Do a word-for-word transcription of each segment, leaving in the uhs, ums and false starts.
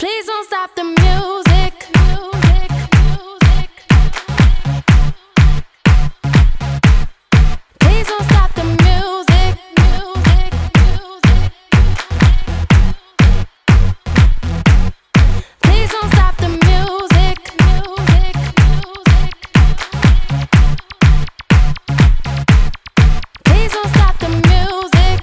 Please don't stop the music. Please don't stop the music. Please don't stop the music. Please don't stop the music.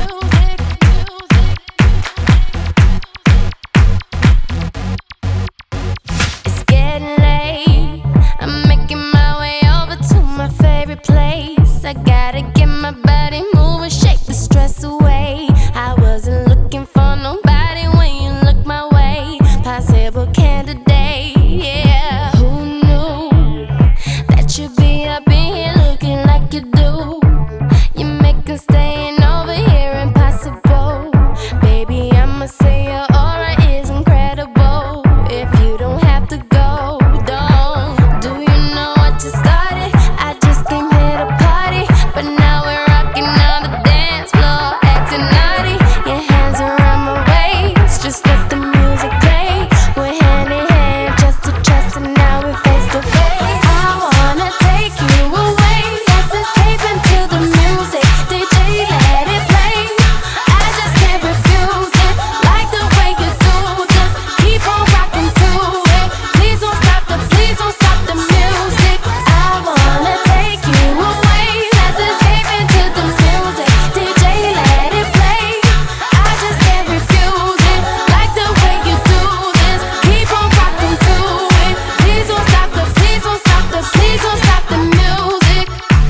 It's getting late. I'm making my way over to my favorite place. I gotta get my body moving, shake the stress away. I wasn't looking for nobody when you look my way. Possible candidate, yeah. Who knew that you'd be up in here looking like you do? You make us staying over here impossible. Baby, I'ma say your aura is incredible. If you don't have to go, don't. Do you know what you started? I just came here to party, but now we're rocking on the dance floor, acting naughty. Your hands around my waist, just let the music play. We're hand in hand, chest to chest, and now we're face to face. I wanna take you away, let's escape into the music. D J, let it play. I just can't refuse it, like the way you do. Just keep on rocking to it. Please don't stop the, please don't stop the music. I wanna take you away, let's escape into the music. D J, let it play. I just can't refuse it, like the way you do this. Keep on rocking to it. Please don't stop the, please don't stop the, please don't stop the music.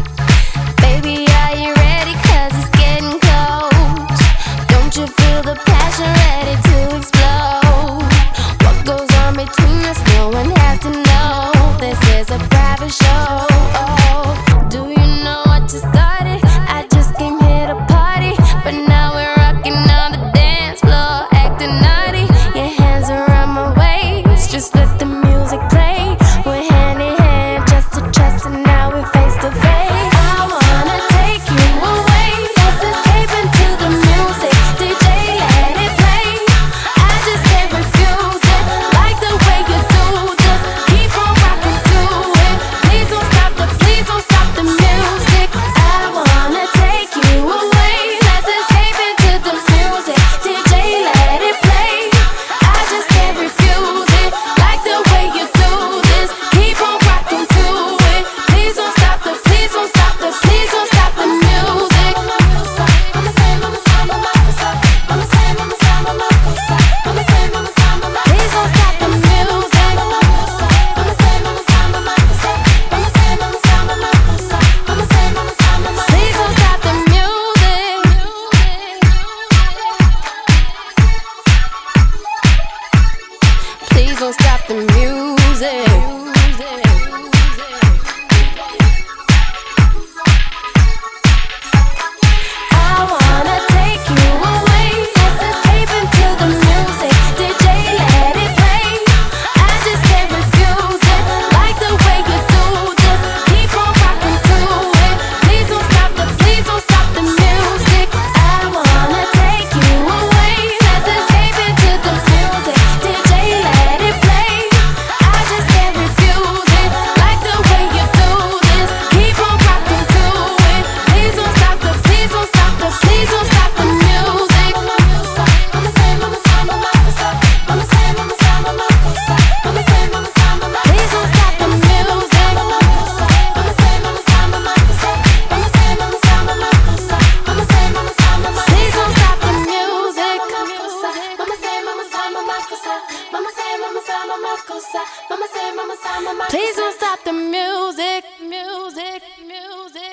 Baby, are you ready? 'Cause it's getting close. Don't you feel the passion ready to explode? What goes on between us, no one has to know. This is a private show. Oh, do you know what you started? I just came here to party, but now we're rocking on the dance floor, acting naughty. Your hands around my waist, just let the music play. We're hand in hand, chest to chest, and now we're face to face. I wanna take you away, let's escape into the music. D J, let it play. I just can't refuse it, like the way you do. Just keep on rocking to it. Please don't stop the, please don't stop the music. I wanna take you away, let's escape into the music. D J, let it play. I just can't refuse it, like the way you do this. Keep on rocking to it. Please don't stop the, please don't stop the, please don't stop the music. Mama say, mama say, mama say, mama say, mama say, mama say, mama say, mama say, mama say. Please don't stop the music. Mama say, mama say, mama say, mama say, mama say, mama say, mama say, mama say, mama say. Please don't stop the music. Please don't stop the music. I wanna take you away, let's escape into the music. D J, let it play. I just can't refuse it, like the way you do. Just keep on rocking to it. Please don't stop the, please don't stop the music. I wanna take you away, let's escape into the music. D J, let it play. I just can't refuse it, like the way you do this. Keep on rocking to it. Please don't stop the, please don't stop the, please don't stop the music. Mama say, mama say, mama say, mama say, mama say, mama say, mama say, mama say, mama say. Please don't stop the music. Mama say, mama say, mama say, mama say, mama say, mama say, mama say, mama say, mama say. Please don't stop the music. Mama say, mama say, mama say, mama say, mama say, mama say, mama say, mama say, mama say. Please don't stop the music. Music, music.